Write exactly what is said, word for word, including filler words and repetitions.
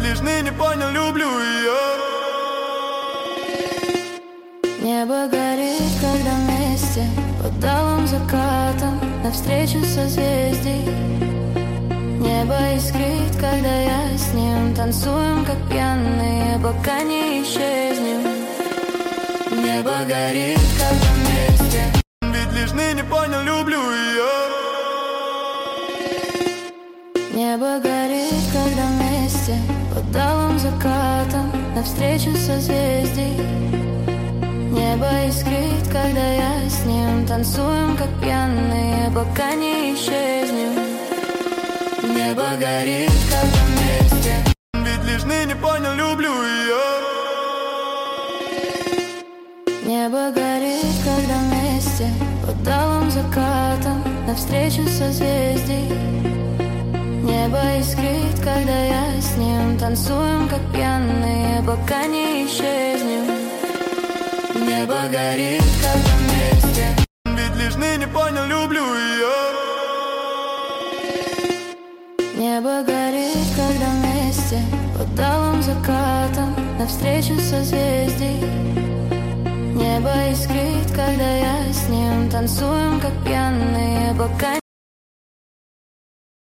лишний не понял, люблю ее. Небо горит, когда вместе под алым закатом навстречу созвездий. Небо искрит, когда я с ним танцуем, как пьяные, пока не исчезнем. Небо горит, когда вместе, ведь лишний не понял, люблю ее. Небо горит, когда вместе под алым закатом навстречу созвездий. Небо искрит, когда я с ним танцуем, как пьяные, пока не исчезнем. Небо горит, когда вместе, ведь лишний не понял, люблю ее. Небо горит, когда вместе под алым закатом навстречу созвездий. Небо искрит, когда я с ним танцуем, как пьяные, пока не исчезнем. Небо горит, когда вместе, ведь лишний не понял, люблю ее. Небо горит, когда вместе под алым закатом навстречу созвездий. Небо искрит, когда я с ним танцуем, как пьяные, пока